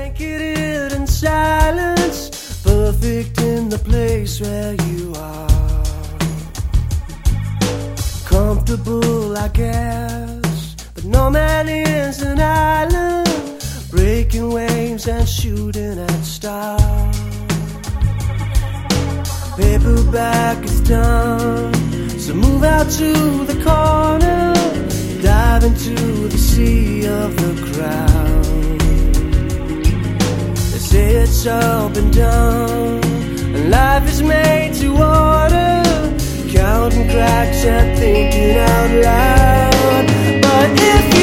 Blanketed in silence, perfect in the place where you are. Comfortable, I guess, but no man is an island, breaking waves and shooting at stars. Paperback is done, so move out to the corner, dive into the sea of the crowd. They say it's all been done, and life is made to order, counting cracks and thinking out loud. But if